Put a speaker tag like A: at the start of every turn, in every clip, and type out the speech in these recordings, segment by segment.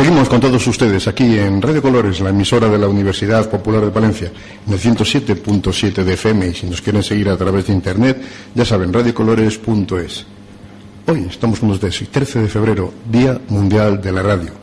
A: Seguimos con todos ustedes aquí en Radio Colores, la emisora de la Universidad Popular de Palencia, en el 107.7 de FM, y si nos quieren seguir a través de internet, ya saben, radiocolores.es. Hoy estamos con ustedes, 13 de febrero, Día Mundial de la Radio.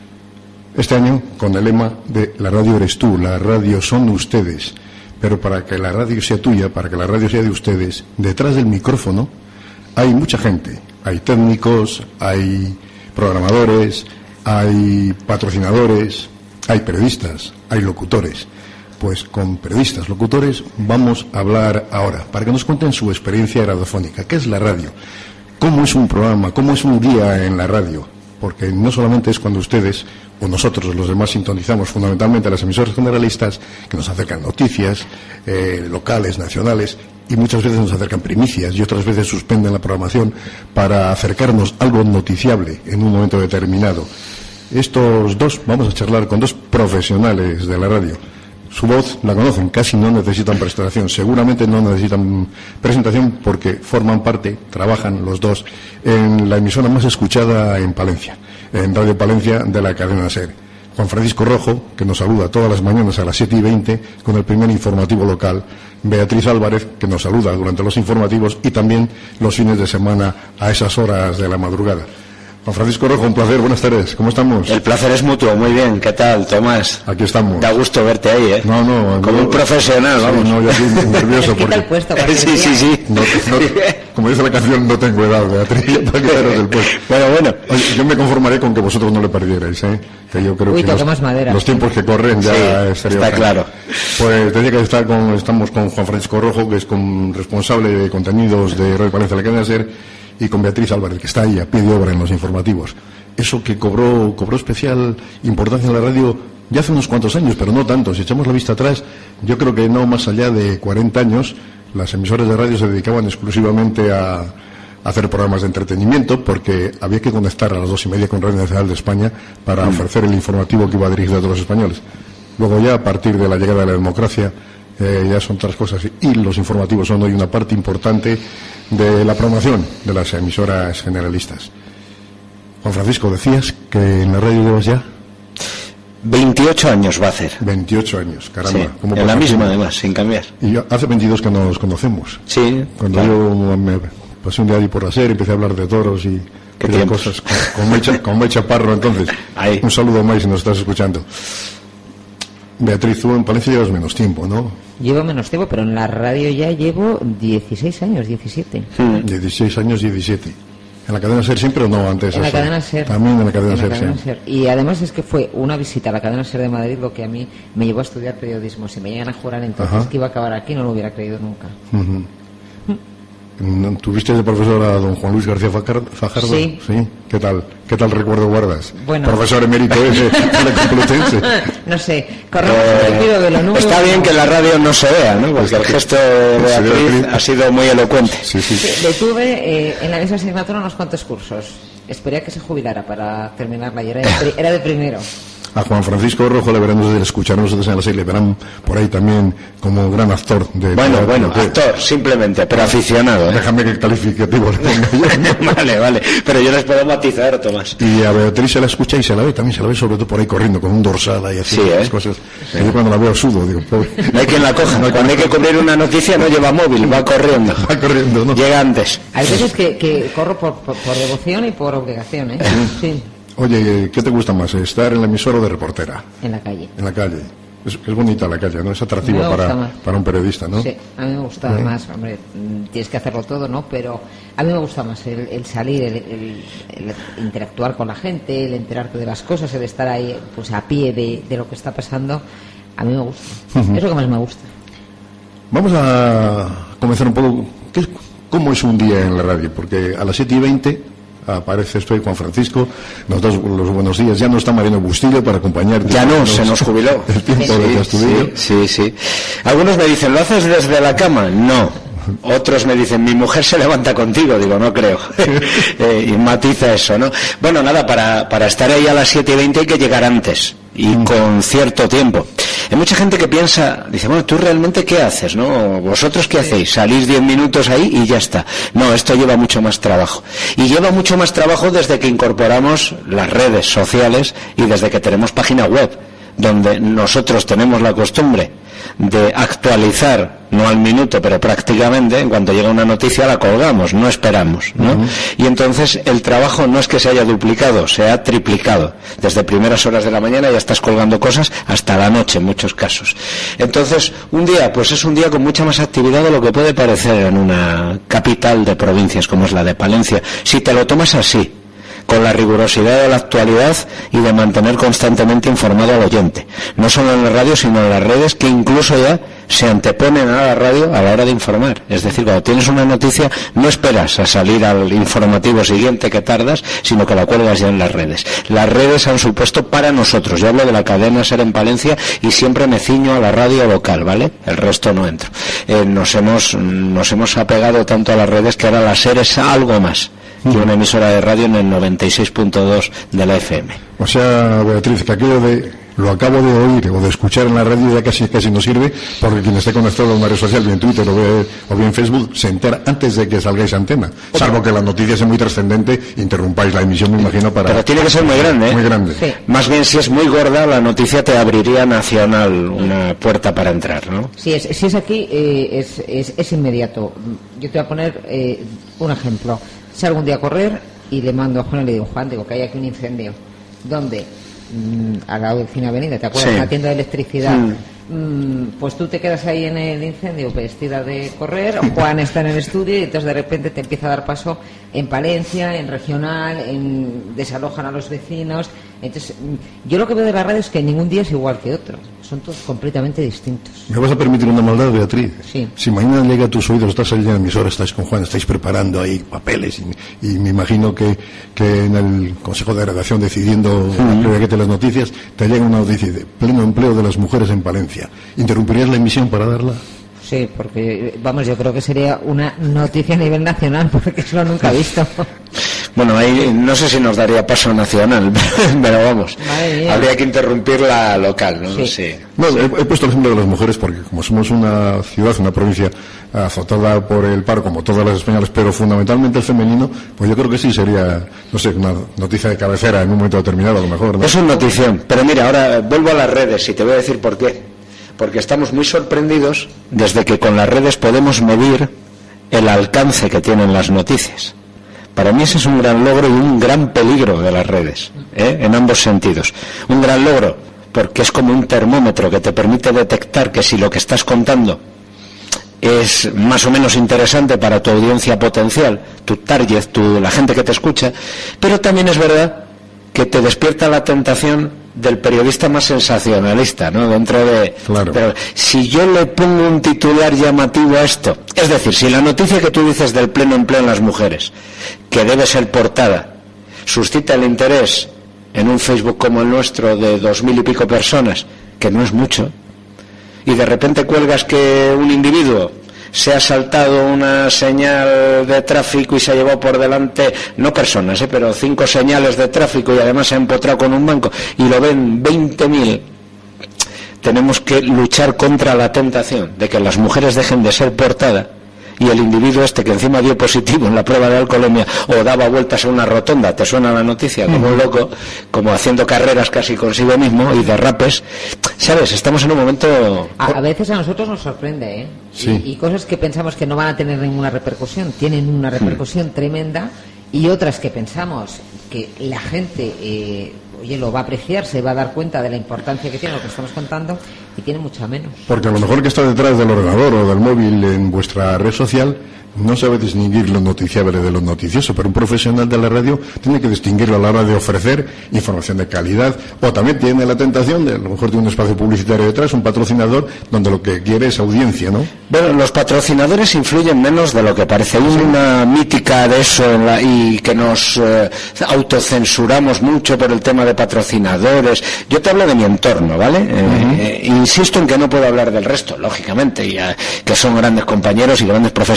A: Este año con el lema de la radio eres tú, la radio son ustedes. Pero para que la radio sea tuya, para que la radio sea de ustedes, detrás del micrófono hay mucha gente. Hay técnicos, hay programadores, hay patrocinadores, hay periodistas, hay locutores. Pues con periodistas, locutores, vamos a hablar ahora, para que nos cuenten su experiencia radiofónica. ¿Qué es la radio? ¿Cómo es un programa? ¿Cómo es un día en la radio? Porque no solamente es cuando ustedes o nosotros, los demás, sintonizamos fundamentalmente a las emisoras generalistas que nos acercan noticias locales, nacionales, y muchas veces nos acercan primicias y otras veces suspenden la programación para acercarnos algo noticiable en un momento determinado. Estos dos, vamos a charlar con dos profesionales de la radio. Su voz la conocen, casi no necesitan presentación, seguramente no necesitan presentación porque forman parte, trabajan los dos en la emisora más escuchada en Palencia, en Radio Palencia de la cadena SER. Juan Francisco Rojo, que nos saluda todas las mañanas a las 7:20 con el primer informativo local. Beatriz Álvarez, que nos saluda durante los informativos y también los fines de semana a esas horas de la madrugada. Juan Francisco Rojo, un placer, buenas tardes, ¿cómo estamos?
B: El placer es mutuo, muy bien, ¿qué tal, Tomás?
A: Aquí estamos.
B: Da gusto verte ahí, ¿eh?
A: No,
B: como un profesional,
A: sí,
B: vamos.
A: No, yo estoy nervioso porque...
C: puesto,
B: sí.
A: No, como dice la canción, no tengo edad, Beatriz, para quedaros del puesto.
B: Bueno.
A: Oye, yo me conformaré con que vosotros no le perdierais, ¿eh? Que yo creo que los tiempos que corren ya estaría
B: está claro.
A: Pues decía que estamos con Juan Francisco Rojo, que es responsable de contenidos de Radio Palencia de la cadena SER, y con Beatriz Álvarez, que está ahí a pie de obra en los informativos. Eso que cobró especial importancia en la radio ya hace unos cuantos años, pero no tanto. Si echamos la vista atrás, yo creo que no más allá de 40 años, las emisoras de radio se dedicaban exclusivamente a hacer programas de entretenimiento, porque había que conectar a las 2:30 con Radio Nacional de España para ofrecer el informativo que iba dirigido a todos los españoles. Luego ya, a partir de la llegada de la democracia, ya son otras cosas, y los informativos son hoy una parte importante de la programación de las emisoras generalistas. Juan Francisco, decías que en la radio llevas ya
B: 28 años va a hacer.
A: 28 años, caramba.
B: Sí, en la misma además, sin cambiar.
A: Y yo, hace 22 que nos conocemos.
B: Sí.
A: Cuando yo me pasé un día ahí por la SER, empecé a hablar de toros y de cosas con Mecha Parro, entonces.
B: Ahí.
A: Un saludo más si nos estás escuchando. Beatriz, tú en Palencia llevas menos tiempo, ¿no?
C: Llevo menos tiempo, pero en la radio ya llevo 16 años, 17.
A: 16 años, 17. ¿En la cadena SER siempre o no antes?
C: En la cadena SER.
A: También en la cadena SER.
C: Y además es que fue una visita a la cadena SER de Madrid lo que a mí me llevó a estudiar periodismo. Si me llegan a jurar entonces que iba a acabar aquí, no lo hubiera creído nunca.
A: ¿Tuviste de profesor a don Juan Luis García Fajardo?
C: Sí.
A: ¿Qué tal recuerdo guardas?
C: Bueno.
A: Profesor emérito de la Complutense.
C: No sé, de lo nuevo.
B: Está bien que la radio no se vea, ¿no? Porque el gesto de Beatriz ha sido muy elocuente.
C: Sí. Le tuve en la misma asignatura unos cuantos cursos. Esperé a que se jubilara para terminarla y era de primero.
A: A Juan Francisco Rojo le veremos de escucharnos nosotros en la serie, le verán por ahí también como gran actor de...
B: Bueno, actor, simplemente, pero aficionado, ¿eh?
A: Déjame que el calificativo le ponga yo.
B: Vale, pero yo les puedo matizar, Tomás.
A: Y a Beatriz se la escucha y se la ve, también se la ve sobre todo por ahí corriendo con un dorsal y haciendo las cosas. Sí. Yo cuando la veo sudo, digo, pobre.
B: No hay quien la coja, cuando hay que cubrir una noticia no lleva móvil, va corriendo, ¿no? Llega antes.
C: Hay veces que corro por devoción y por obligación, ¿eh? Sí.
A: Oye, ¿qué te gusta más? ¿Estar en la emisora o de reportera?
C: En la calle.
A: En la calle. Es bonita la calle, ¿no? Es atractiva para un periodista, ¿no?
C: Sí, a mí me gusta más. Hombre, tienes que hacerlo todo, ¿no? Pero a mí me gusta más el salir, el interactuar con la gente, el enterarte de las cosas, el estar ahí pues a pie de lo que está pasando. A mí me gusta. Es lo que más me gusta.
A: Vamos a comenzar un poco. ¿Cómo es un día en la radio? Porque a las 7:20... aparece estoy Juan Francisco, nos das los buenos días. Ya no está Mariano Bustillo para acompañarte.
B: Ya no, se nos jubiló.
A: El tiempo de que estudió.
B: Sí. Algunos me dicen, ¿lo haces desde la cama? No. Otros me dicen, mi mujer se levanta contigo. Digo, no creo. Y matiza eso, ¿no? Bueno, nada, para estar ahí a las 7:20 hay que llegar antes y con cierto tiempo. Hay mucha gente que piensa, dice, bueno, ¿tú realmente qué haces, no? ¿Vosotros qué hacéis? Salís 10 minutos ahí y ya está. No, esto lleva mucho más trabajo. Y lleva mucho más trabajo desde que incorporamos las redes sociales y desde que tenemos página web, donde nosotros tenemos la costumbre de actualizar, no al minuto, pero prácticamente, en cuanto llega una noticia la colgamos, no esperamos, ¿no? Y entonces el trabajo no es que se haya duplicado, se ha triplicado. Desde primeras horas de la mañana ya estás colgando cosas hasta la noche en muchos casos. Entonces, un día, pues es un día con mucha más actividad de lo que puede parecer en una capital de provincias como es la de Palencia, si te lo tomas así, con la rigurosidad de la actualidad y de mantener constantemente informado al oyente, no solo en la radio sino en las redes, que incluso ya se anteponen a la radio a la hora de informar. Es decir, cuando tienes una noticia no esperas a salir al informativo siguiente que tardas, sino que la cuelgas ya en las redes. Las redes han supuesto para nosotros, yo hablo de la cadena SER en Palencia y siempre me ciño a la radio local, ¿vale? El resto no entro. Nos hemos apegado tanto a las redes que ahora la SER es algo más que una emisora de radio en el 96.2 de la FM.
A: O sea, Beatriz, que aquello de lo acabo de oír o de escuchar en la radio ya casi no sirve, porque quien esté conectado a una red social, bien Twitter o bien Facebook, se entera antes de que salgáis a antena. Salvo que la noticia sea muy trascendente, interrumpáis la emisión, me imagino, para...
B: Pero tiene que ser muy grande, ¿eh?
A: Muy grande.
C: Sí.
B: Más bien, si es muy gorda, la noticia te abriría nacional una puerta para entrar, ¿no?
C: Si es aquí, es inmediato. Yo te voy a poner un ejemplo. Salgo un día a correr y le mando a Juan y le digo, Juan, digo que hay aquí un incendio. ¿Dónde? Al lado de Cine Avenida, ¿te acuerdas?
B: Sí.
C: La tienda de electricidad. Pues tú te quedas ahí en el incendio vestida de correr, Juan está en el estudio y entonces de repente te empieza a dar paso en Palencia, en regional, desalojan a los vecinos. Entonces, yo lo que veo de la radio es que ningún día es igual que otro, son todos completamente distintos.
A: ¿Me vas a permitir una maldad, Beatriz?
C: Sí.
A: Si mañana llega a tus oídos, estás allí en la emisora, estáis con Juan, estáis preparando ahí papeles y me imagino que en el Consejo de Redacción decidiendo la prioridad de las noticias, te llega una noticia de pleno empleo de las mujeres en Palencia. ¿Interrumpirías la emisión para darla?
C: Sí, porque, vamos, yo creo que sería una noticia a nivel nacional, porque eso lo nunca he visto.
B: Bueno, ahí no sé si nos daría paso nacional, pero vamos, habría que interrumpir la local, ¿no?
C: Sí.
B: Sí.
A: No, he puesto el ejemplo de las mujeres porque como somos una ciudad, una provincia azotada por el paro, como todas las españolas, pero fundamentalmente el femenino, pues yo creo que sí sería, no sé, una noticia de cabecera en un momento determinado, a lo mejor, ¿no?
B: Es una notición, pero mira, ahora vuelvo a las redes y te voy a decir por qué. Porque estamos muy sorprendidos desde que con las redes podemos medir el alcance que tienen las noticias. Para mí ese es un gran logro y un gran peligro de las redes, en ambos sentidos. Un gran logro porque es como un termómetro que te permite detectar que si lo que estás contando es más o menos interesante para tu audiencia potencial, tu target, la gente que te escucha, pero también es verdad que te despierta la tentación del periodista más sensacionalista, ¿no? Dentro de...
A: Claro.
B: Pero si yo le pongo un titular llamativo a esto, es decir, si la noticia que tú dices del pleno empleo en las mujeres, que debe ser portada, suscita el interés en un Facebook como el nuestro de 2000 y pico personas, que no es mucho, y de repente cuelgas que un individuo se ha saltado una señal de tráfico y se ha llevado por delante, no personas, pero 5 señales de tráfico y además se ha empotrado con un banco y lo ven 20.000, tenemos que luchar contra la tentación de que las mujeres dejen de ser portada y el individuo que encima dio positivo en la prueba de alcoholemia o daba vueltas a una rotonda, te suena la noticia como un loco, como haciendo carreras casi consigo mismo y derrapes, ¿sabes? Estamos en un momento...
C: A veces a nosotros nos sorprende, ¿eh?
A: Sí.
C: Y cosas que pensamos que no van a tener ninguna repercusión, tienen una repercusión tremenda, y otras que pensamos que la gente lo va a apreciar, se va a dar cuenta de la importancia que tiene lo que estamos contando, y tiene mucha menos.
A: Porque a lo mejor que está detrás del ordenador o del móvil en vuestra red social no sabe distinguir lo noticiable de lo noticioso, pero un profesional de la radio tiene que distinguirlo a la hora de ofrecer información de calidad, o también tiene la tentación de, a lo mejor tiene un espacio publicitario detrás, un patrocinador, donde lo que quiere es audiencia, ¿no?
B: Bueno, los patrocinadores influyen menos de lo que parece. Hay una mítica de eso y que nos autocensuramos mucho por el tema de patrocinadores. Yo te hablo de mi entorno, ¿vale? Insisto en que no puedo hablar del resto, lógicamente, que son grandes compañeros y grandes profesionales,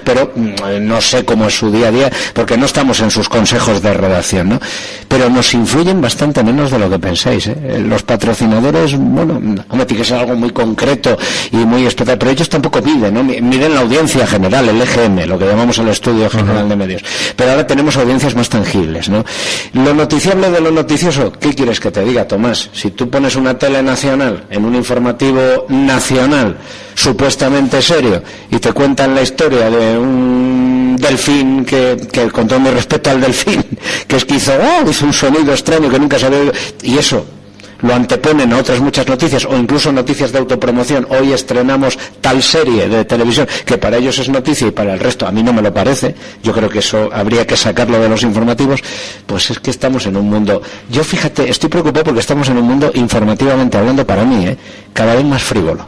B: pero no sé cómo es su día a día, porque no estamos en sus consejos de redacción, ¿no? Pero nos influyen bastante menos de lo que pensáis, ¿eh? Los patrocinadores, bueno, hombre, tiene que ser algo muy concreto y muy especial, pero ellos tampoco miden, ¿no? Miden la audiencia general, el EGM, lo que llamamos el Estudio General de Medios. Pero ahora tenemos audiencias más tangibles, ¿no? Lo noticiable de lo noticioso, ¿qué quieres que te diga, Tomás? Si tú pones una tele nacional en un informativo nacional supuestamente serio y te cuentan la historia de un delfín que con todo mi respeto al delfín, que es que hizo un sonido extraño que nunca se había oído, y eso lo anteponen a otras muchas noticias o incluso noticias de autopromoción. Hoy estrenamos tal serie de televisión que para ellos es noticia y para el resto a mí no me lo parece. Yo creo que eso habría que sacarlo de los informativos. Pues es que estamos en un mundo, yo fíjate, estoy preocupado porque estamos en un mundo informativamente hablando, para mí, cada vez más frívolo.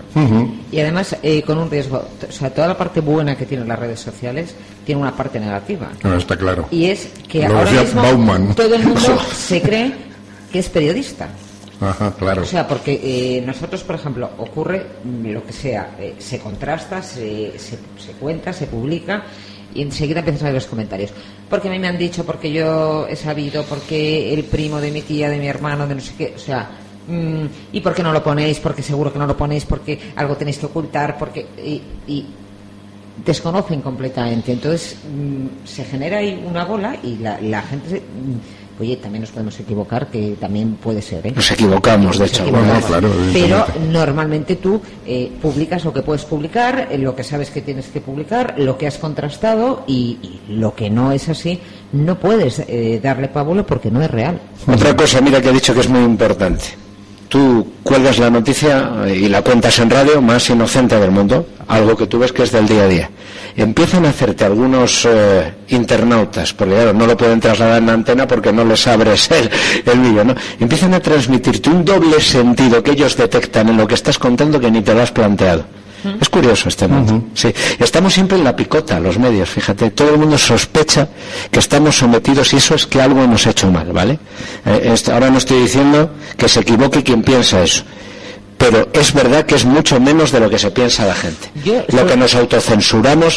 C: Y además con un riesgo, o sea, toda la parte buena que tienen las redes sociales tiene una parte negativa.
A: No, está claro.
C: Y es que
A: lo
C: ahora mismo
A: Bauman.
C: todo el mundo se cree que es periodista.
A: Ajá, claro.
C: O sea, porque nosotros, por ejemplo, ocurre lo que sea, se contrasta, se cuenta, se publica y enseguida empiezan a ver los comentarios. Porque a mí me han dicho, porque yo he sabido, porque el primo de mi tía, de mi hermano, de no sé qué, o sea, ¿y por qué no lo ponéis? Porque seguro que no lo ponéis, porque algo tenéis que ocultar, porque y desconocen completamente. Entonces se genera ahí una bola y la gente oye, también nos podemos equivocar, que también puede ser, ¿eh?
B: Nos equivocamos, de hecho.
A: Bueno, claro,
C: pero normalmente tú publicas lo que puedes publicar, lo que sabes que tienes que publicar, lo que has contrastado y lo que no es así, no puedes darle pábulo porque no es real.
B: Otra cosa, mira, que he dicho que es muy importante. Tú cuelgas la noticia y la cuentas en radio más inocente del mundo, algo que tú ves que es del día a día. Empiezan a hacerte algunos internautas, porque claro, no lo pueden trasladar en la antena porque no les abres el vídeo, ¿no? Empiezan a transmitirte un doble sentido que ellos detectan en lo que estás contando que ni te lo has planteado. Es curioso este mundo. Sí, estamos siempre en la picota, los medios, fíjate, todo el mundo sospecha que estamos sometidos y eso es que algo hemos hecho mal, ¿vale? Ahora no estoy diciendo que se equivoque quien piensa eso, pero es verdad que es mucho menos de lo que se piensa la gente. Lo que nos autocensuramos.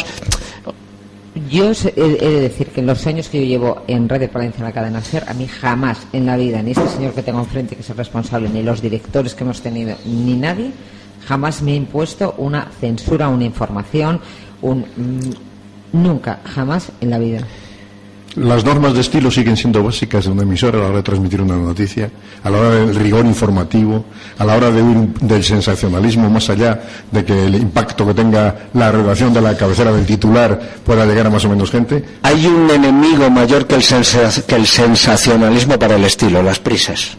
C: Yo he de decir que en los años que yo llevo en Radio Palencia, en la cadena SER, a mí jamás en la vida, ni este señor que tengo enfrente que es el responsable, ni los directores que hemos tenido, ni nadie jamás me ha impuesto una censura, una información, nunca, jamás en la vida.
A: Las normas de estilo siguen siendo básicas de una emisora a la hora de transmitir una noticia, a la hora del rigor informativo, a la hora de huir del sensacionalismo, más allá de que el impacto que tenga la redacción de la cabecera del titular pueda llegar a más o menos gente.
B: Hay un enemigo mayor que el sensacionalismo para el estilo, las prisas.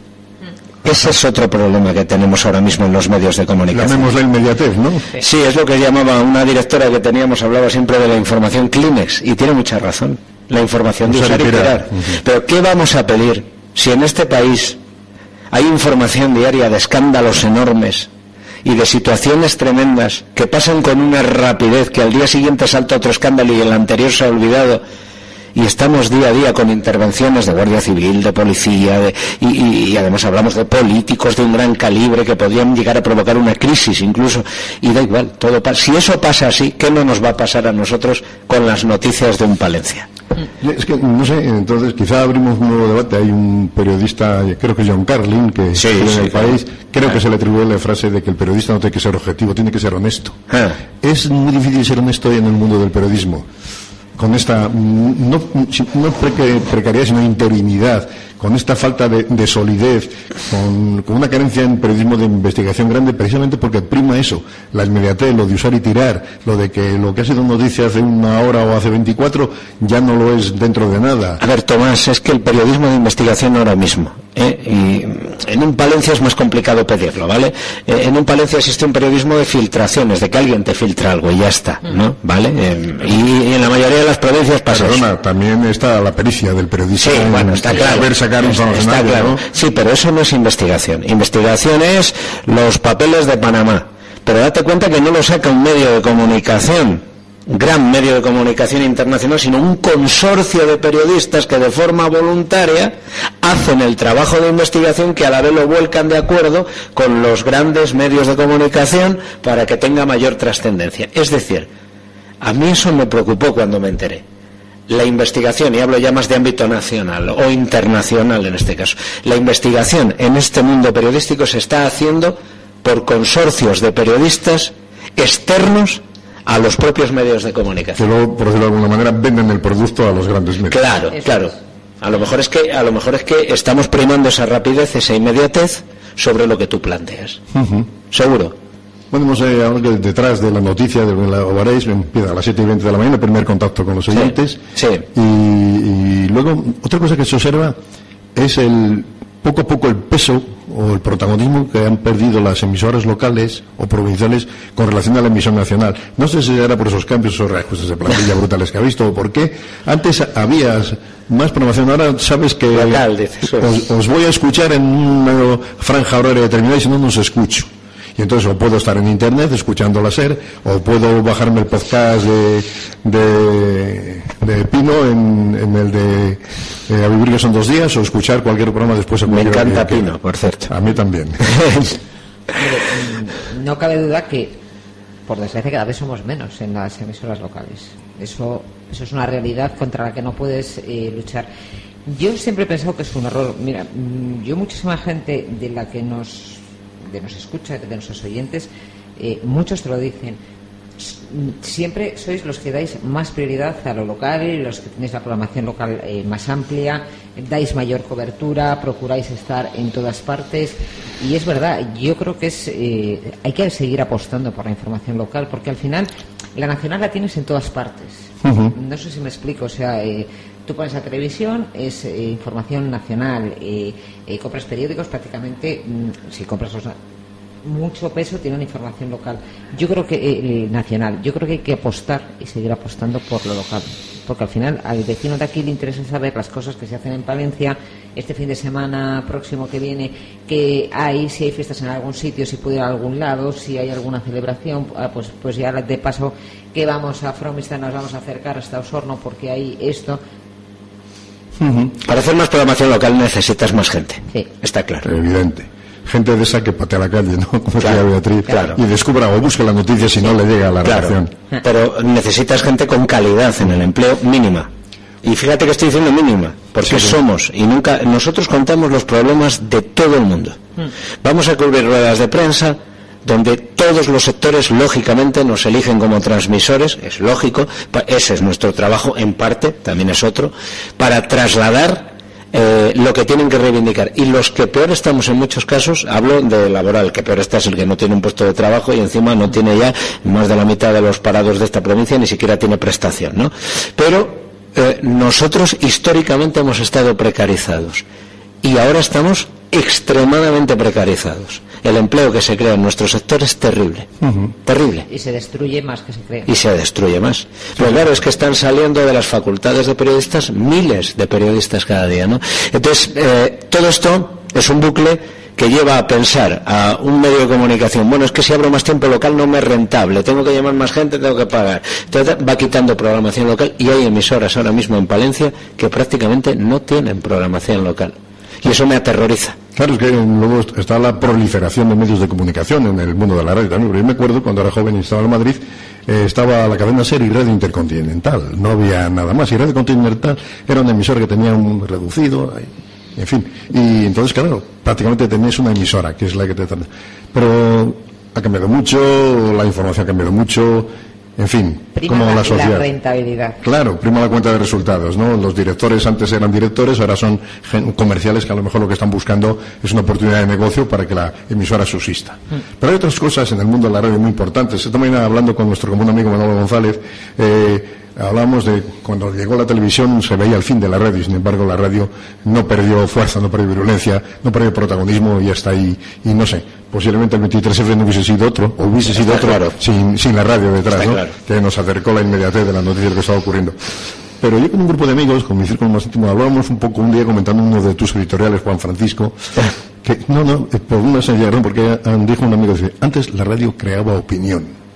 B: Ese es otro problema que tenemos ahora mismo en los medios de comunicación.
A: Llamémosle inmediatez, ¿no?
B: Sí, es lo que llamaba una directora que teníamos, hablaba siempre de la información Kleenex, y tiene mucha razón. La información de usar y tirar. Pero ¿qué vamos a pedir si en este país hay información diaria de escándalos enormes y de situaciones tremendas que pasan con una rapidez que al día siguiente salta otro escándalo y el anterior se ha olvidado? Y estamos día a día con intervenciones de Guardia Civil, de policía, y además hablamos de políticos de un gran calibre que podrían llegar a provocar una crisis incluso. Y da igual, todo pasa. Si eso pasa así, ¿qué no nos va a pasar a nosotros con las noticias de un Palencia?
A: Es que, no sé, entonces quizá abrimos un nuevo debate. Hay un periodista, creo que es John Carlin, que en el país, creo que se le atribuye la frase de que el periodista no tiene que ser objetivo, tiene que ser honesto. Es muy difícil ser honesto hoy en el mundo del periodismo. Con esta, no precariedad, sino interinidad, con esta falta de solidez, con una carencia en periodismo de investigación grande, precisamente porque prima eso, la inmediatez, lo de usar y tirar, lo de que lo que ha sido noticia hace una hora o hace 24 ya no lo es dentro de nada.
B: A ver, Tomás, es que el periodismo de investigación ahora mismo, y en un Palencia es más complicado pedirlo, ¿vale? En un Palencia existe un periodismo de filtraciones, de que alguien te filtra algo y ya está, ¿no? ¿Vale? Y en la mayoría de las provincias pasa eso.
A: También está la pericia del periodista.
B: Sí, bueno, está claro.
A: Sacar está claro.
B: ¿No? Sí, pero eso no es investigación. Investigación es los papeles de Panamá. Pero date cuenta que no lo saca un medio de comunicación, gran medio de comunicación internacional, sino un consorcio de periodistas que de forma voluntaria hacen el trabajo de investigación que a la vez lo vuelcan de acuerdo con los grandes medios de comunicación para que tenga mayor trascendencia. Es decir, A mí eso me preocupó cuando me enteré. La investigación, y hablo ya más de ámbito nacional o internacional en este caso, la investigación en este mundo periodístico se está haciendo por consorcios de periodistas externos a los propios medios de comunicación.
A: Que luego, por decirlo de alguna manera, venden el producto a los grandes medios.
B: Claro. A lo mejor es que estamos primando esa rapidez, esa inmediatez sobre lo que tú planteas. Seguro.
A: Bueno, ahora que detrás de la noticia de la Ovaréis empieza a las 7:20 de la mañana el primer contacto con los oyentes.
B: Sí.
A: Y luego, otra cosa que se observa es poco a poco el peso o el protagonismo que han perdido las emisoras locales o provinciales con relación a la emisión nacional. No sé si era por esos cambios o reajustes de plantilla brutales que ha visto o por qué. Antes había más programación, ahora sabes que
B: local, dices,
A: os voy a escuchar en una franja horaria determinada y si no, no os escucho. Y entonces o puedo estar en internet escuchando la SER, o puedo bajarme el podcast de Pino en el de A Vivir que son 2 días, o escuchar cualquier programa después.
B: Me encanta Pino, por cierto.
A: A mí también.
C: No cabe duda que, por desgracia, cada vez somos menos en las emisoras locales. Eso es una realidad contra la que no puedes luchar. Yo siempre he pensado que es un error. Mira, muchísima gente de la que nos escucha, de nuestros oyentes, muchos te lo dicen. Siempre sois los que dais más prioridad a lo local, los que tenéis la programación local más amplia, dais mayor cobertura, procuráis estar en todas partes. Y es verdad, yo creo que hay que seguir apostando por la información local, porque al final la nacional la tienes en todas partes. No sé si me explico, o sea, tú pones la televisión, es información nacional, compras periódicos, prácticamente, si compras mucho peso tiene una información local. Yo creo que nacional, yo creo que hay que apostar y seguir apostando por lo local, porque al final al vecino de aquí le interesa saber las cosas que se hacen en Palencia este fin de semana próximo que viene, si hay fiestas en algún sitio, si puede ir a algún lado, si hay alguna celebración, pues ya de paso que vamos a Fromista, nos vamos a acercar hasta Osorno porque hay esto.
B: Para hacer más programación local necesitas más gente.
C: Sí.
B: Está claro.
A: Evidente. Gente de esa que patea la calle, ¿no? Como
B: claro,
A: decía Beatriz.
B: Claro.
A: Y descubra o busque la noticia si no le llega a la redacción.
B: Pero necesitas gente con calidad en el empleo mínima. Y fíjate que estoy diciendo mínima, porque somos, y nunca, nosotros contamos los problemas de todo el mundo. Vamos a cubrir ruedas de prensa donde todos los sectores lógicamente nos eligen como transmisores, es lógico, ese es nuestro trabajo en parte, también es otro, para trasladar lo que tienen que reivindicar. Y los que peor estamos en muchos casos, hablo de laboral, que peor está es el que no tiene un puesto de trabajo y encima no tiene ya más de la mitad de los parados de esta provincia, ni siquiera tiene prestación, ¿no? Pero nosotros históricamente hemos estado precarizados y ahora estamos extremadamente precarizados. El empleo que se crea en nuestro sector es terrible, terrible.
C: Y se destruye más que se crea.
B: Y se destruye más. Pero claro, es que están saliendo de las facultades de periodistas miles de periodistas cada día, ¿no? Entonces, todo esto es un bucle que lleva a pensar a un medio de comunicación, bueno, es que si abro más tiempo local no me es rentable, tengo que llamar más gente, tengo que pagar. Entonces va quitando programación local y hay emisoras ahora mismo en Palencia que prácticamente no tienen programación local. Y eso me aterroriza.
A: Claro, es que luego está la proliferación de medios de comunicación en el mundo de la radio también. Pero yo me acuerdo cuando era joven y estaba en Madrid, estaba la cadena SER y Radio Intercontinental. No había nada más. Y Radio Intercontinental era una emisora que tenía un reducido, en fin. Y entonces, claro, prácticamente tenías una emisora, que es la que te... Pero ha cambiado mucho, la información ha cambiado mucho... En fin,
C: prima
A: como la sociedad.
C: La rentabilidad.
A: Claro, prima la cuenta de resultados, ¿no? Los directores antes eran directores, ahora son comerciales que a lo mejor lo que están buscando es una oportunidad de negocio para que la emisora subsista. Pero hay otras cosas en el mundo de la radio muy importantes. Esta mañana hablando con nuestro común amigo Manolo González, hablamos de cuando llegó la televisión se veía el fin de la radio y sin embargo la radio no perdió fuerza, no perdió virulencia, no perdió protagonismo y hasta ahí, y no sé, posiblemente el 23F no hubiese sido otro, o hubiese sido otro
B: claro.
A: sin la radio detrás, ¿no? Claro. Que nos acercó la inmediatez de las noticias que estaba ocurriendo. Pero yo con un grupo de amigos, con mi círculo más íntimo, hablábamos un poco un día comentando uno de tus editoriales, Juan Francisco, que por una sencilla razón, porque dijo un amigo, dice, antes la radio creaba opinión.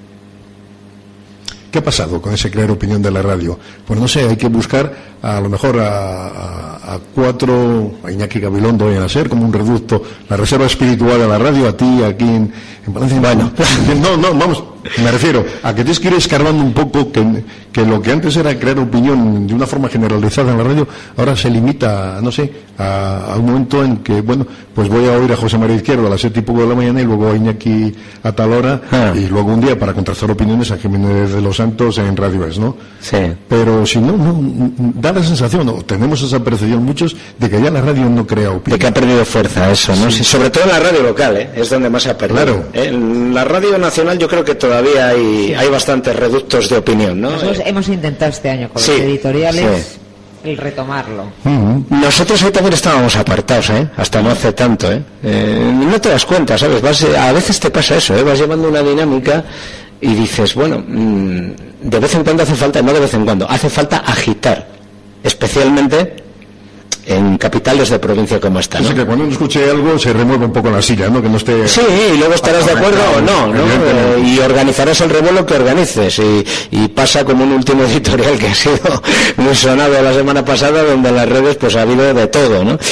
A: ¿Qué ha pasado con ese crear opinión de la radio? Pues no sé, hay que buscar a lo mejor a Iñaki Gabilondo y a SER como un reducto, la reserva espiritual de la radio, a ti aquí en Valencia.
B: Bueno,
A: no, vamos, Me refiero a que tienes que ir escarbando un poco que lo que antes era crear opinión de una forma generalizada en la radio, ahora se limita, no sé, a un momento en que, bueno, pues voy a oír a José María Izquierdo a las 7:00 de la mañana y luego a Iñaki a tal hora y luego un día para contrastar opiniones a Jiménez de los Santos en Radio Es, ¿no?
B: Sí.
A: Pero si no, da la sensación, o tenemos esa percepción muchos, de que ya la radio no crea opinión.
B: De que ha perdido fuerza eso, ¿no? Sí, sobre todo en la radio local, es donde más se ha perdido.
A: Claro.
B: En la radio nacional yo creo que todavía hay bastantes reductos de opinión, ¿no?
C: Nosotros hemos intentado este año con los editoriales el retomarlo.
B: Nosotros hoy también estábamos apartados, hasta no hace tanto, no te das cuenta, ¿sabes? A veces te pasa eso, vas llevando una dinámica y dices, bueno, de vez en cuando hace falta, no de vez en cuando, hace falta agitar, especialmente en capitales de provincia como esta, ¿no?
A: Así que cuando uno escuche algo se remueve un poco en la silla, ¿no? Que no esté...
B: Sí, y luego estarás de acuerdo o no, y organizarás el revuelo que organices, y pasa como un último editorial que ha sido muy sonado la semana pasada, donde en las redes pues ha habido de todo, ¿no?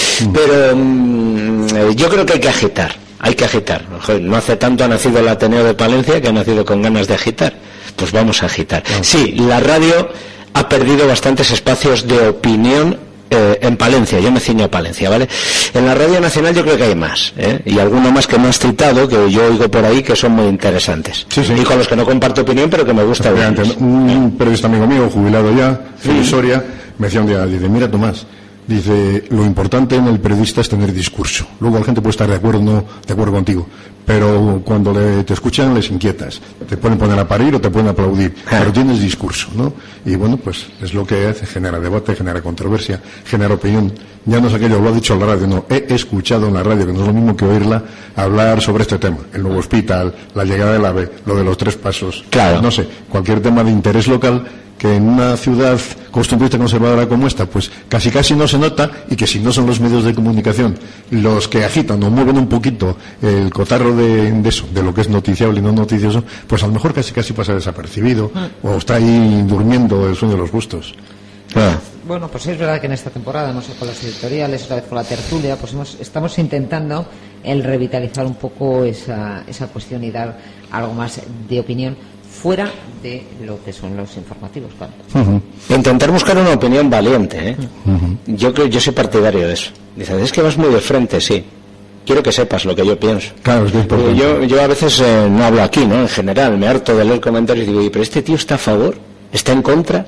B: Pero yo creo que hay que agitar. Joder, no hace tanto ha nacido el Ateneo de Palencia, que ha nacido con ganas de agitar. Pues vamos a agitar. Sí, la radio ha perdido bastantes espacios de opinión en Palencia, yo me ciño a Palencia, ¿vale? En la Radio Nacional yo creo que hay más, y alguno más que no has citado, que yo oigo por ahí, que son muy interesantes.
A: Sí.
B: Y con los que no comparto opinión, pero que me gusta oírlos.
A: Un periodista amigo mío, jubilado ya, de Soria, me decía un día, dice, mira Tomás, dice, lo importante en el periodista es tener discurso. Luego la gente puede estar de acuerdo o no de acuerdo contigo, pero cuando te escuchan les inquietas. Te pueden poner a parir o te pueden aplaudir, pero tienes discurso, ¿no? Y bueno, pues es lo que hace, genera debate, genera controversia, genera opinión. Ya no es aquello, lo ha dicho en la radio, no, he escuchado en la radio, que no es lo mismo que oírla hablar sobre este tema, el nuevo hospital, la llegada del AVE, lo de los 3 pasos,
B: claro.
A: No sé, cualquier tema de interés local que en una ciudad costumbrista conservadora como esta, pues casi no se nota, y que si no son los medios de comunicación los que agitan o mueven un poquito el cotarro de eso, de lo que es noticiable y no noticioso, pues a lo mejor casi pasa desapercibido, o está ahí durmiendo el sueño de los gustos.
C: Bueno, pues es verdad que en esta temporada, no sé, con las editoriales, otra vez con la tertulia, pues estamos intentando el revitalizar un poco esa cuestión y dar algo más de opinión fuera de lo que son los informativos, claro.
B: Intentar buscar una opinión valiente, Yo soy partidario de eso. Dices, es que vas muy de frente, sí. Quiero que sepas lo que yo pienso.
A: Claro, es que es importante.
B: Yo a veces no hablo aquí, ¿no? En general, me harto de leer comentarios y digo, pero este tío está a favor, está en contra.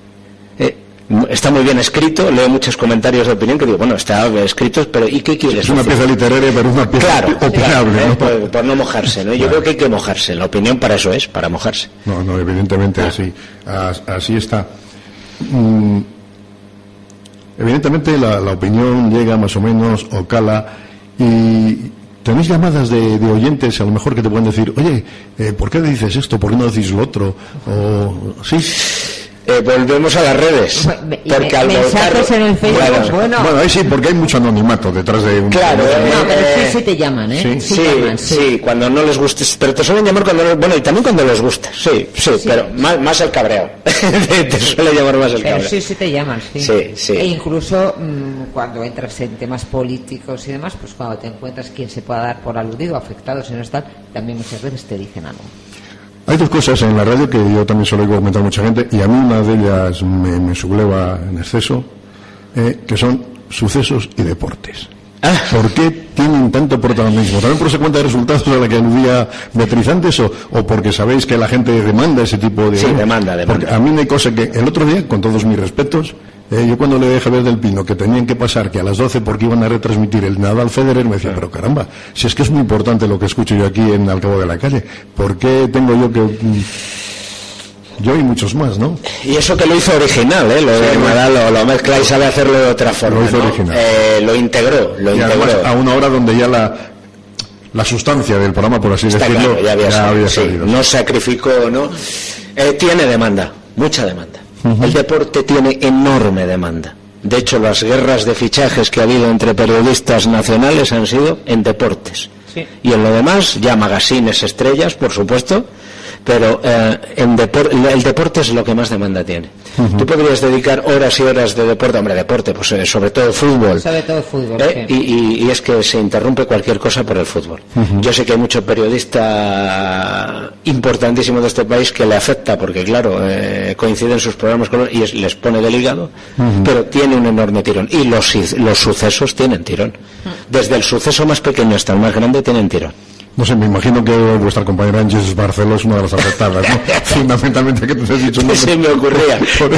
B: Está muy bien escrito, leo muchos comentarios de opinión que digo, bueno, está escrito, pero ¿y qué quieres decir?
A: Es una pieza literaria, pero una pieza opinable, ¿no?
B: Por no mojarse, ¿no? Yo creo que hay que mojarse, la opinión para eso es, para mojarse.
A: No, evidentemente así está. Evidentemente la opinión llega más o menos, o cala, y tenéis llamadas de oyentes a lo mejor que te pueden decir, oye, ¿por qué dices esto? ¿Por qué no decís lo otro? O sí.
B: Volvemos a las redes, porque al
C: mensajes en el Facebook, bueno,
A: ahí sí, porque hay mucho anonimato detrás de un...
C: Claro, pero sí te llaman,
B: Sí, cuando no les gustes, pero te suelen llamar cuando y también cuando les gusta, sí, pero más el cabreo. Te suele llamar más el cabreo.
C: Pero sí te llaman,
B: sí.
C: E incluso cuando entras en temas políticos y demás, pues cuando te encuentras quien se pueda dar por aludido, afectado, si no está, también muchas veces te dicen algo.
A: Hay 2 cosas en la radio que yo también suelo comentar a mucha gente, y a mí una de ellas me subleva en exceso, que son sucesos y deportes. ¿Por qué tienen tanto protagonismo? ¿También por esa cuenta de resultados a la que aludía Beatriz antes, o porque sabéis que la gente demanda ese tipo de...
B: Sí, demanda.
A: Porque a mí no hay cosa que... El otro día, con todos mis respetos, yo cuando le dije a Javier del Pino que tenían que pasar que a las 12 porque iban a retransmitir el Nadal Federer, me decía, pero caramba, si es que es muy importante lo que escucho yo aquí en Al Cabo de la Calle, ¿por qué tengo yo que...? Yo y muchos más, ¿no?
B: Y eso que lo hizo original, lo de Nadal lo mezcla y sabe hacerlo de otra forma.
A: Lo hizo original.
B: Lo integró.
A: Además, a una hora donde ya la sustancia del programa, por así decirlo,
B: claro, ya había
A: salido.
B: No sacrificó, ¿no? Tiene demanda, mucha demanda. El deporte tiene enorme demanda. De hecho, las guerras de fichajes que ha habido entre periodistas nacionales han sido en deportes. Sí. Y en lo demás, ya magazines, estrellas, por supuesto, pero el deporte es lo que más demanda tiene. Tú podrías dedicar horas y horas de deporte, deporte, pues sobre todo fútbol.
C: Sobre todo fútbol, sí.
B: Y es que se interrumpe cualquier cosa por el fútbol. Yo sé que hay mucho periodista importantísimo de este país que le afecta, porque claro, coinciden sus programas con y les pone del hígado, pero tiene un enorme tirón. Y los sucesos tienen tirón. Desde el suceso más pequeño hasta el más grande tienen tirón.
A: No sé, me imagino que vuestra compañera Ángeles Barceló es una de las afectadas, ¿no? Fundamentalmente, que te has dicho.
B: Se me ocurría.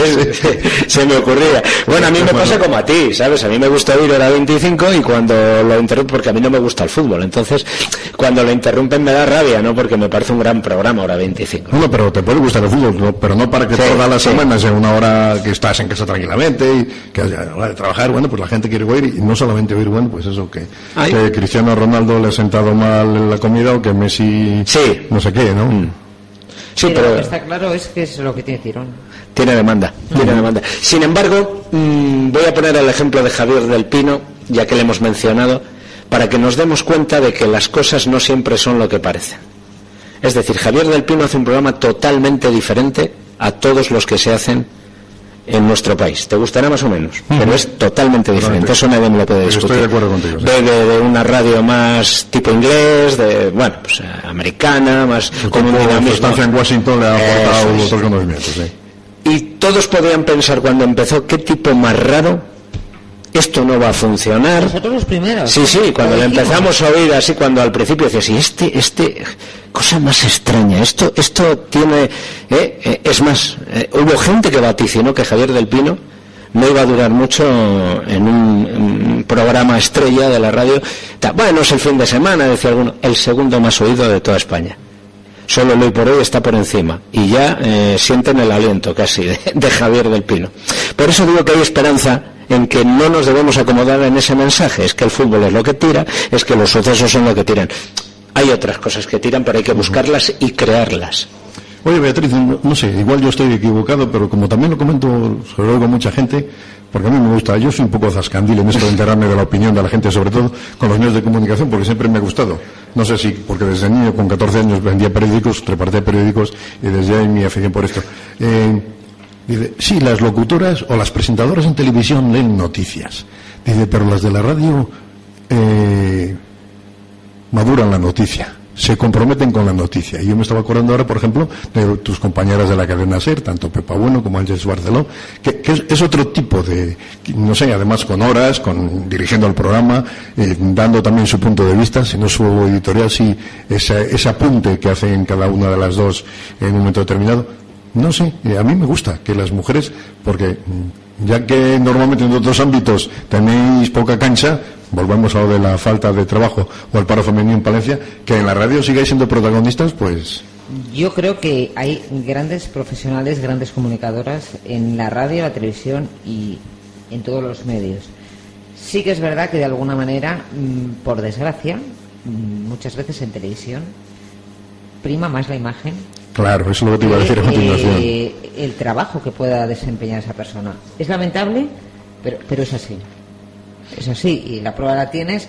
B: Bueno, a mí me pasa como a ti, ¿sabes? A mí me gusta oír Hora 25 y cuando lo interrumpen, porque a mí no me gusta el fútbol, entonces cuando lo interrumpen me da rabia, ¿no? Porque me parece un gran programa Hora 25.
A: No, pero te puede gustar el fútbol, ¿no? Pero no para que todas las semanas, en una hora que estás en casa tranquilamente y que a la hora de trabajar, bueno, pues la gente quiere oír, y no solamente oír, bueno, pues eso, que Cristiano Ronaldo le ha sentado mal en la comida, o que Messi no sé qué, ¿no?
B: Sí,
C: pero lo
B: pero
C: que está claro es que es lo que tiene tirón.
B: Tiene demanda. Sin embargo, voy a poner el ejemplo de Javier del Pino, ya que le hemos mencionado, para que nos demos cuenta de que las cosas no siempre son lo que parecen. Es decir, Javier del Pino hace un programa totalmente diferente a todos los que se hacen en nuestro país. Te gustará más o menos, pero es totalmente diferente. Eso nadie me lo puede discutir.
A: Estoy de acuerdo contigo. Sí.
B: De una radio más tipo inglés, pues americana, más
A: con un dinamismo. Su estancia en Washington le ha aportado otros conocimientos, sí.
B: Y todos podían pensar cuando empezó, qué tipo más raro, esto no va a funcionar.
C: Nosotros los primeros.
B: Sí, cuando le empezamos a oír así, cuando al principio decías, este cosa más extraña, esto tiene, es más, hubo gente que vaticinó que Javier del Pino no iba a durar mucho en un programa estrella de la radio. Bueno, es el fin de semana, decía alguno, el segundo más oído de toda España. Solo el Hoy por Hoy está por encima y ya sienten el aliento casi de Javier del Pino. Por eso digo que hay esperanza en que no nos debemos acomodar en ese mensaje. Es que el fútbol es lo que tira, es que los sucesos son lo que tiran. Hay otras cosas que tiran, pero hay que buscarlas y crearlas.
A: Oye, Beatriz, no sé, igual yo estoy equivocado, pero como también lo comento sobre todo con mucha gente, porque a mí me gusta, yo soy un poco zascandil en esto de enterarme de la opinión de la gente, sobre todo con los medios de comunicación, porque siempre me ha gustado. No sé si, porque desde niño, con 14 años, vendía periódicos, repartía periódicos, y desde ahí mi afición por esto. Dice, sí, las locutoras o las presentadoras en televisión leen noticias. Dice, pero las de la radio maduran la noticia, se comprometen con la noticia. Y yo me estaba acordando ahora, por ejemplo, de tus compañeras de la cadena SER, tanto Pepa Bueno como Ángeles Barceló, que es otro tipo de, no sé, además con horas, dirigiendo el programa, dando también su punto de vista, si no su editorial, sí, ese apunte que hacen cada una de las dos en un momento determinado. No sé, a mí me gusta que las mujeres, porque ya que normalmente en otros ámbitos tenéis poca cancha, volvemos a lo de la falta de trabajo o el paro femenino en Palencia, que en la radio sigáis siendo protagonistas, pues...
C: Yo creo que hay grandes profesionales, grandes comunicadoras en la radio, la televisión y en todos los medios. Sí que es verdad que de alguna manera, por desgracia, muchas veces en televisión prima más la imagen.
A: Claro, eso es lo que te iba a decir a continuación.
C: El trabajo que pueda desempeñar esa persona. Es lamentable, pero es así. Es así, y la prueba la tienes.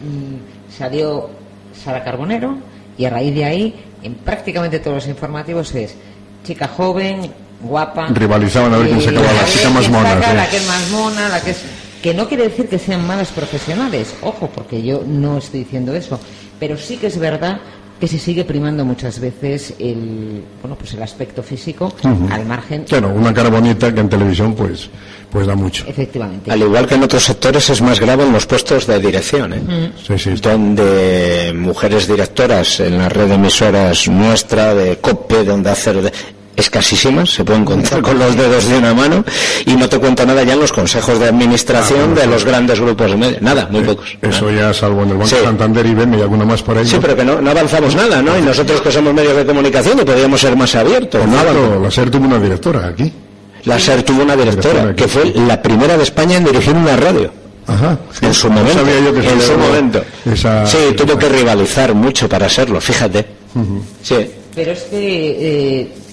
C: Salió Sara Carbonero, y a raíz de ahí, en prácticamente todos los informativos es chica joven, guapa.
A: Rivalizaban a ver quién sacaba la chica más mona.
C: La que es más mona, la que es... Que no quiere decir que sean malas profesionales, ojo, porque yo no estoy diciendo eso, pero sí que es verdad que se sigue primando muchas veces el aspecto físico al margen.
A: Claro, una cara bonita que en televisión pues da mucho.
C: Efectivamente.
B: Al igual que en otros sectores es más grave en los puestos de dirección,
A: Sí.
B: Donde mujeres directoras en la red de emisoras nuestra, de COPE, de Onda Cero, escasísimas, se pueden contar con los dedos de una mano, y no te cuento nada ya en los consejos de administración de los grandes grupos de medios, nada, muy pocos.
A: Eso ya salvo en el Banco Santander y BEM y alguna más por ahí.
B: Sí, pero que no avanzamos nada, ¿no? Y nosotros que somos medios de comunicación y podríamos ser más abiertos.
A: La SER tuvo una directora aquí.
B: La SER tuvo una directora, que fue la primera de España en dirigir una radio.
A: Ajá.
B: En su momento.
A: No sabía yo que
B: en su momento.
A: Sí,
B: tuvo que rivalizar mucho para serlo, fíjate. Sí.
C: Pero es que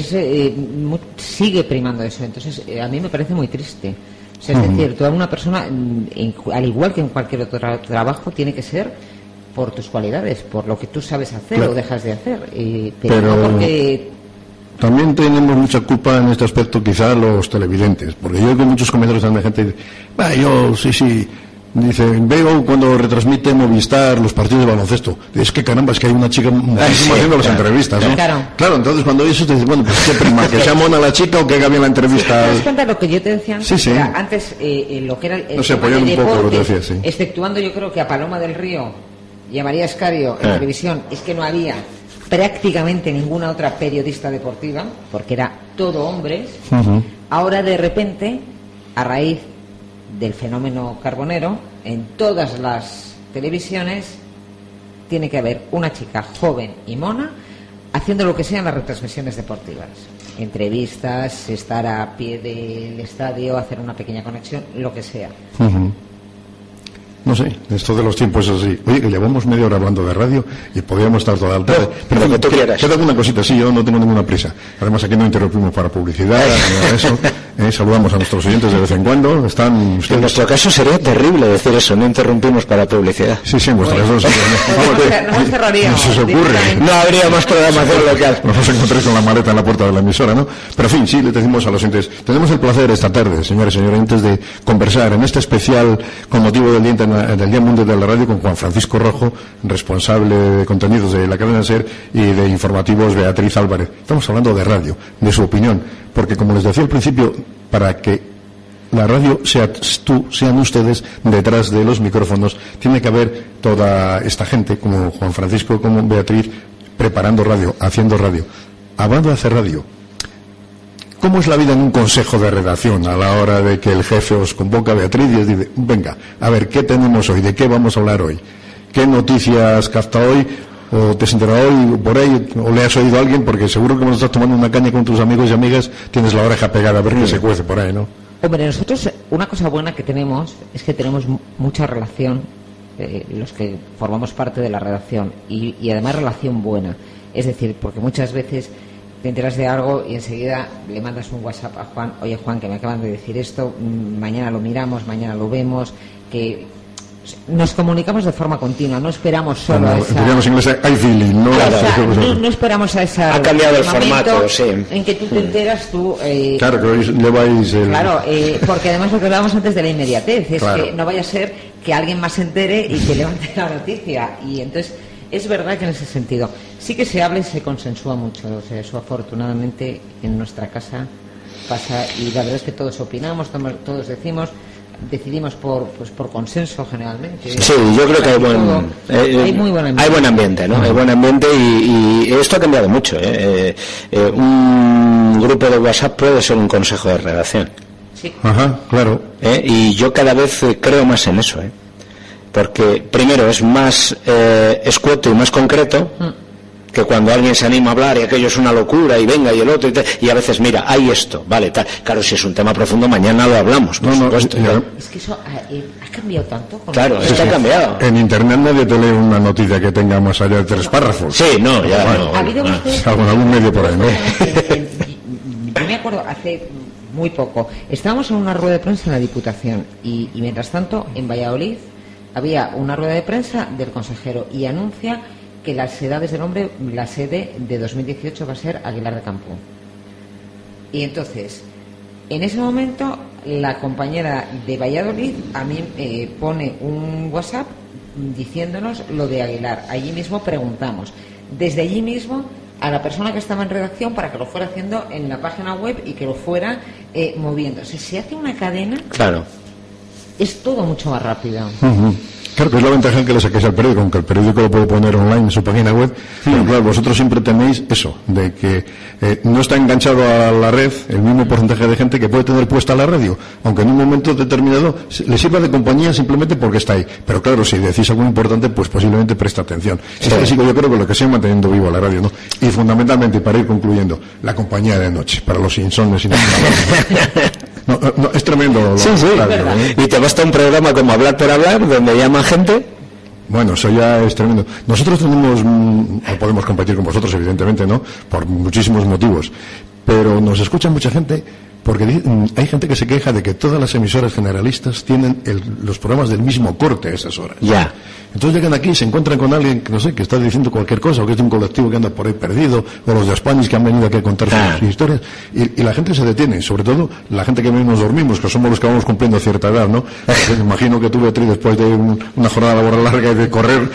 C: sigue primando eso, entonces a mí me parece muy triste. O sea, es decir, toda una persona, al igual que en cualquier otro trabajo, tiene que ser por tus cualidades, por lo que tú sabes hacer o dejas de hacer, pero no porque
A: también tenemos mucha culpa en este aspecto, quizá los televidentes, porque yo veo muchos comentarios de gente que dice, yo sí, dice, veo cuando retransmite Movistar los partidos de baloncesto. Es que caramba, es que hay una chica muchísimo haciendo las entrevistas, ¿no?
C: Claro,
A: entonces cuando eso te dice, bueno, pues qué prima, que sea mona la chica o que haga bien la entrevista.
C: ¿Te das cuenta de lo que yo te decía antes?
A: Sí.
C: Antes, lo que era el
A: no sé,
C: tema del
A: un
C: deporte,
A: poco lo que decía, sí.
C: Exceptuando yo creo que a Paloma del Río y a María Escario en televisión, es que no había prácticamente ninguna otra periodista deportiva, porque era todo hombres. Ahora de repente, a raíz del fenómeno Carbonero, en todas las televisiones tiene que haber una chica joven y mona haciendo lo que sea en las retransmisiones deportivas, entrevistas, estar a pie del estadio, hacer una pequeña conexión, lo que sea.
A: No sé, esto de los tiempos es así. Oye, que llevamos media hora hablando de radio y podríamos estar toda la tarde.
B: Pero lo que tú quieras.
A: Queda alguna cosita, sí, yo no tengo ninguna prisa. Además, aquí no interrumpimos para publicidad, ni nada de eso. Saludamos a nuestros oyentes de vez en cuando. Están ustedes...
B: En nuestro caso sería terrible decir eso, no interrumpimos para publicidad.
A: Sí, en vuestras dos.
C: No cerraríamos.
A: No se os ocurre.
B: No habría más programación local.
A: Nos encontréis con la maleta en la puerta de la emisora, ¿no? Pero en fin, sí, le decimos a los oyentes. Tenemos el placer esta tarde, señores y señores, de conversar en este especial con motivo del Día Mundial de la Radio con Juan Francisco Rojo, responsable de contenidos de la cadena SER, y de informativos Beatriz Álvarez. Estamos hablando de radio, de su opinión, porque como les decía al principio, para que la radio sean ustedes detrás de los micrófonos, tiene que haber toda esta gente, como Juan Francisco, como Beatriz, preparando radio, haciendo radio. Hablando de hacer radio, ¿cómo es la vida en un consejo de redacción a la hora de que el jefe os convoca, Beatriz, y os dice, venga, a ver, ¿qué tenemos hoy? ¿De qué vamos a hablar hoy? ¿Qué noticias capta hoy? ¿O te has enterado hoy por ahí? ¿O le has oído a alguien? Porque seguro que cuando estás tomando una caña con tus amigos y amigas tienes la oreja pegada a ver qué se cuece por ahí, ¿no?
C: Hombre, nosotros una cosa buena que tenemos es que tenemos mucha relación, los que formamos parte de la redacción, y además relación buena. Es decir, porque muchas veces te enteras de algo y enseguida le mandas un WhatsApp a Juan, oye Juan, que me acaban de decir esto, mañana lo miramos, mañana lo vemos, que nos comunicamos de forma continua, no esperamos solo a esa...
A: Diríamos en inglés, hay feeling, ¿no?
C: No esperamos a esa...
B: Ha cambiado el formato, sí.
C: En que tú te enteras,
A: claro, que hoy lleváis el...
C: Claro, porque además lo que hablábamos antes de la inmediatez, es
A: claro,
C: que no vaya a ser que alguien más se entere y que levante la noticia, y entonces... Es verdad que en ese sentido sí que se habla y se consensúa mucho, o sea, eso afortunadamente en nuestra casa pasa, y la verdad es que todos opinamos, todos decidimos por consenso generalmente.
B: Sí, yo creo que hay muy buen ambiente. Hay buen ambiente, ¿no? Hay buen ambiente y esto ha cambiado mucho, un grupo de WhatsApp puede ser un consejo de redacción.
C: Sí.
A: Ajá, claro.
B: Y yo cada vez creo más en eso, porque primero es más escueto y más concreto que cuando alguien se anima a hablar y aquello es una locura y venga y el otro y a veces mira, hay esto, vale, tal. Claro, si es un tema profundo mañana lo hablamos, por supuesto.
C: Es que eso ha cambiado tanto.
B: Claro, esto ha cambiado.
A: En internet nadie te lee una noticia que tenga más allá de 3 párrafos.
B: Sí, no, ya
A: bueno,
C: ¿Ha habido
A: algún medio por ahí, ¿no?
C: Yo me acuerdo hace muy poco, estábamos en una rueda de prensa en la Diputación y mientras tanto en Valladolid había una rueda de prensa del consejero y anuncia que las edades del hombre, la sede de 2018 va a ser Aguilar de Campo. Y entonces, en ese momento, la compañera de Valladolid a mí pone un WhatsApp diciéndonos lo de Aguilar. Allí mismo preguntamos. Desde allí mismo a la persona que estaba en redacción para que lo fuera haciendo en la página web y que lo fuera moviendo. O sea, se hace una cadena.
B: Claro.
C: Es todo mucho más rápido.
A: Claro, que es la ventaja que le saquéis al periódico, aunque el periódico lo puede poner online en su página web, pero claro, vosotros siempre tenéis eso, de que no está enganchado a la red el mismo porcentaje de gente que puede tener puesta la radio, aunque en un momento determinado le sirva de compañía simplemente porque está ahí. Pero claro, si decís algo importante, pues posiblemente presta atención. Sí. Es que sigo, yo creo que lo que sigue manteniendo vivo la radio, ¿no? Y fundamentalmente, y para ir concluyendo, la compañía de noche, para los insomnes y no, es tremendo.
B: Sí,
A: radio, ¿no?
B: Y te basta un programa como Hablar por Hablar, donde llama gente.
A: Bueno, eso ya es tremendo. Nosotros no podemos competir con vosotros, evidentemente, ¿no? Por muchísimos motivos. Pero nos escucha mucha gente porque hay gente que se queja de que todas las emisoras generalistas tienen los programas del mismo corte a esas horas.
B: Ya.
A: Entonces llegan aquí y se encuentran con alguien que no sé, que está diciendo cualquier cosa, o que es de un colectivo que anda por ahí perdido, o los de Spanish que han venido aquí a contar sus historias, y la gente se detiene, sobre todo la gente que menos dormimos, que somos los que vamos cumpliendo cierta edad, ¿no? Me imagino que tú, Beatriz, después de una jornada laboral larga y de correr,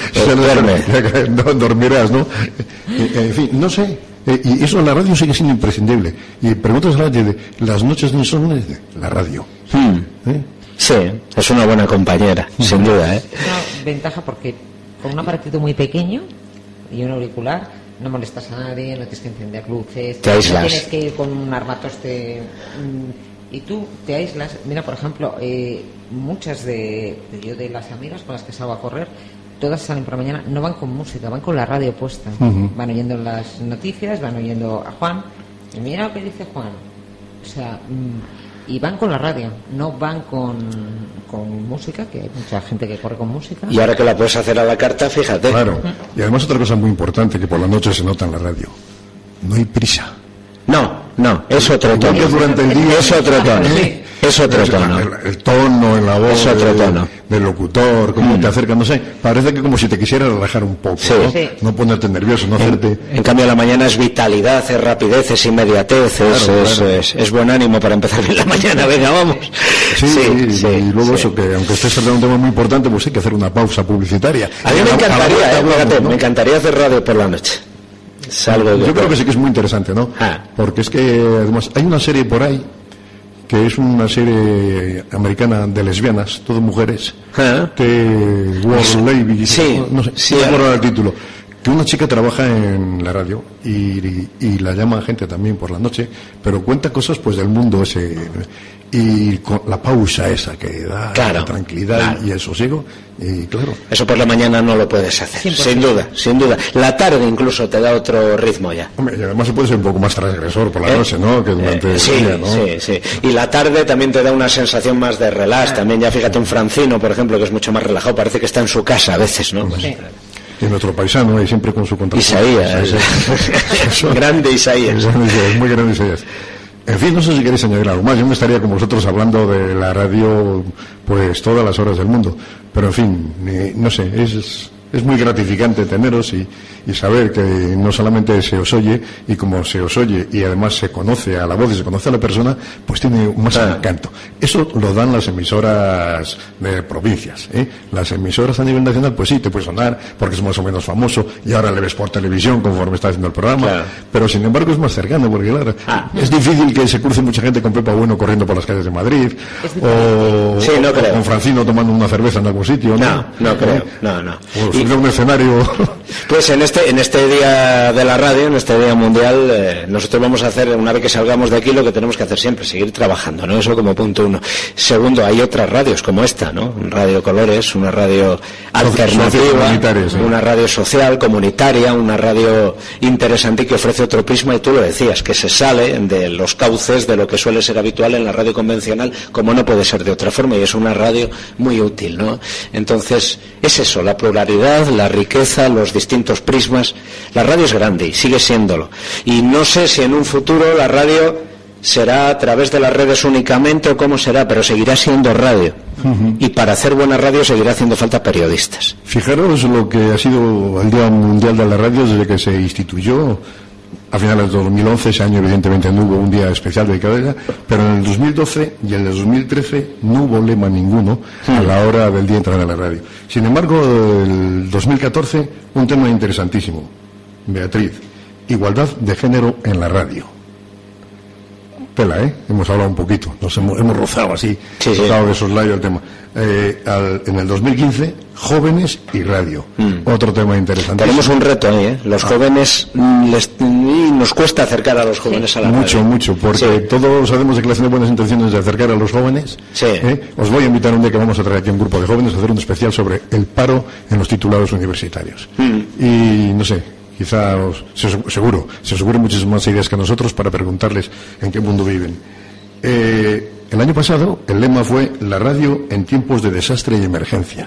A: dormirás, ¿no? En fin, no sé. Y eso en la radio sigue siendo imprescindible. Y preguntas a la gente de las noches de insomnio, la radio.
B: Sí, es una buena compañera, sin duda, ¿eh?
C: Una ventaja porque con un aparatito muy pequeño y un auricular no molestas a nadie, no tienes que encender luces,
B: te aíslas.
C: No tienes que ir con un armatoste y tú te aíslas. Mira, por ejemplo, muchas de las amigas con las que salgo a correr, todas salen por la mañana, no van con música, van con la radio puesta. Van oyendo las noticias, van oyendo a Juan, y mira lo que dice Juan. O sea, y van con la radio, no van con música, que hay mucha gente que corre con música.
B: Y ahora que la puedes hacer a la carta, fíjate.
A: Claro, y además otra cosa muy importante que por la noche se nota en la radio, no hay prisa.
B: No, es otro tono.
A: Que durante el día
B: es otro tono. Es otro tono.
A: El tono en la voz
B: es otro tono.
A: Del locutor, cómo te acerca, no sé. Parece que como si te quisiera relajar un poco,
B: sí.
A: ¿no?
C: Sí.
A: No ponerte nervioso, no hacerte...
B: En cambio, la mañana es vitalidad, es rapidez, es inmediatez, claro. Es buen ánimo para empezar bien la mañana. Venga, vamos.
A: Sí, y luego eso, que aunque estés tratando un tema muy importante, pues hay que hacer una pausa publicitaria.
B: A mí me encantaría, me encantaría hacer radio por la noche.
A: Yo creo que sí que es muy interesante, ¿no? Porque es que además hay una serie por ahí que es una serie americana de lesbianas, todo mujeres, de World Lady, no sé, no me acuerdo el título, que una chica trabaja en la radio y la llama gente también por la noche, pero cuenta cosas pues del mundo ese, y con la pausa esa que da, la tranquilidad y el sosiego, y claro.
B: Eso por la mañana no lo puedes hacer, 100%. sin duda. La tarde incluso te da otro ritmo ya.
A: Hombre, y además se puede ser un poco más transgresor por la noche, ¿no? Que durante el día, ¿no?
B: Sí. Y la tarde también te da una sensación más de relax, también ya fíjate un Francino, por ejemplo, que es mucho más relajado, parece que está en su casa a veces, ¿no?
C: Sí.
A: Y nuestro paisano, y siempre con su contrapunto.
B: Isaías. Grande Isaías.
A: Muy grande Isaías. En fin, no sé si queréis añadir algo más. Yo me estaría con vosotros hablando de la radio pues todas las horas del mundo. Pero en fin, no sé, es muy gratificante teneros y saber que no solamente se os oye, y como se os oye y además se conoce a la voz y se conoce a la persona, pues tiene más encanto. Eso lo dan las emisoras de provincias, ¿eh? Las emisoras a nivel nacional, pues sí, te puede sonar porque es más o menos famoso y ahora le ves por televisión conforme está haciendo el programa, pero sin embargo es más cercano porque claro, es difícil que se cruce mucha gente con Pepa Bueno corriendo por las calles de Madrid o con Francino tomando una cerveza en algún sitio, ¿no?
B: No creo.
A: O sobre un escenario.
B: Pues en este día de la radio, en este día mundial, nosotros vamos a hacer, una vez que salgamos de aquí, lo que tenemos que hacer siempre, seguir trabajando, ¿no? Eso como punto uno. Segundo, hay otras radios como esta, ¿no? Radio Colores, una radio alternativa, una radio social, comunitaria, una radio interesante que ofrece otro prisma, y tú lo decías, que se sale de los cauces de lo que suele ser habitual en la radio convencional, como no puede ser de otra forma, y es una radio muy útil, ¿no? Entonces, es eso, la pluralidad, la riqueza, los distintos prismas. La radio es grande y sigue siéndolo. Y no sé si en un futuro la radio será a través de las redes únicamente o cómo será, pero seguirá siendo radio. Y para hacer buena radio seguirá haciendo falta periodistas.
A: Fijaros lo que ha sido el Día Mundial de la Radio desde que se instituyó a finales de 2011. Ese año evidentemente no hubo un día especial dedicado a ella, pero en el 2012 y en el 2013 no hubo lema ninguno a la hora del Día Internacional de la Radio. Sin embargo, el 2014, un tema interesantísimo, Beatriz, igualdad de género en la radio. Pela, hemos hablado un poquito, nos hemos rozado así, rozado de soslayo el tema. En el 2015, jóvenes y radio, otro tema interesante.
B: Tenemos un reto ahí, los jóvenes, nos cuesta acercar a los jóvenes a la radio.
A: Mucho, porque todos sabemos de que las buenas intenciones de acercar a los jóvenes. Os voy a invitar un día que vamos a traer aquí un grupo de jóvenes a hacer un especial sobre el paro en los titulados universitarios. Y no sé, quizá seguro se os ocurren muchas más ideas que nosotros para preguntarles en qué mundo viven. El año pasado el lema fue la radio en tiempos de desastre y emergencia.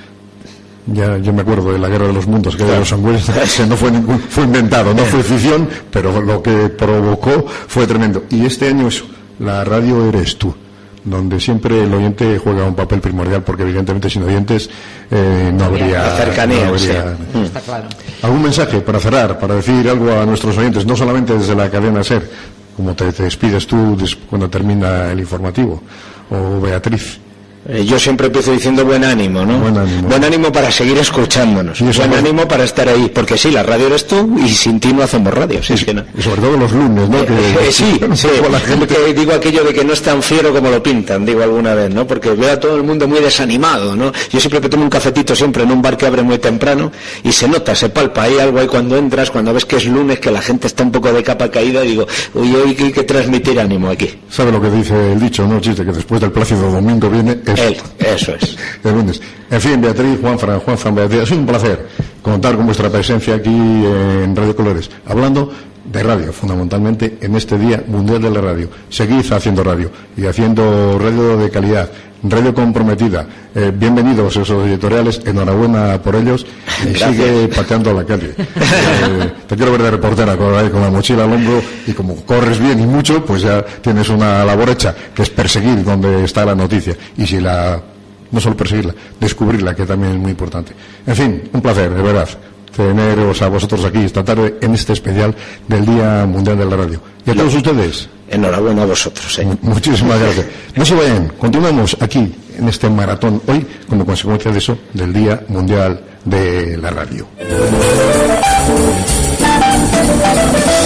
A: Ya yo me acuerdo de la Guerra de los Mundos, que de los Orwell, que no fue inventado, no fue ficción, pero lo que provocó fue tremendo. Y este año eso, la radio eres tú, donde siempre el oyente juega un papel primordial, porque evidentemente sin oyentes no habría
B: cercanía.
A: No habría...
C: Sí. Está claro.
A: ¿Algún mensaje para cerrar, para decir algo a nuestros oyentes, no solamente desde la cadena SER, como te despides tú cuando termina el informativo, o Beatriz?
B: Yo siempre empiezo diciendo buen ánimo, ¿no? Buen ánimo para seguir escuchándonos. Buen ánimo para estar ahí. Porque sí, la radio eres tú y sin ti no hacemos radio. Sí, es que no.
A: Y sobre todo los lunes, ¿no?
B: Sí. La gente... que digo aquello de que no es tan fiero como lo pintan, digo alguna vez, ¿no? Porque veo a todo el mundo muy desanimado, ¿no? Yo siempre que tomo un cafetito siempre en un bar que abre muy temprano y se nota, se palpa, hay algo ahí cuando entras, cuando ves que es lunes, que la gente está un poco de capa caída, y digo, uy, hoy hay que transmitir ánimo aquí.
A: ¿Sabe lo que dice el dicho, no? Chiste, que después del plácido domingo viene...
B: Eso es.
A: El lunes. En fin, Beatriz, Juanfran, Beatriz, ha sido un placer contar con vuestra presencia aquí en Radio Colores, hablando de radio, fundamentalmente en este Día Mundial de la Radio. Seguid haciendo radio y haciendo radio de calidad, radio comprometida. Bienvenidos a esos editoriales, enhorabuena por ellos y gracias. Sigue pateando la calle. Te quiero ver de reportera con la mochila al hombro, y como corres bien y mucho, pues ya tienes una labor hecha, que es perseguir donde está la noticia, y si no solo perseguirla, descubrirla, que también es muy importante. En fin, un placer, de verdad, teneros a vosotros aquí esta tarde en este especial del Día Mundial de la Radio. Y a todos ustedes,
B: enhorabuena a vosotros.
A: Muchísimas gracias. No se vayan, continuamos aquí en este maratón hoy, como consecuencia de eso, del Día Mundial de la Radio.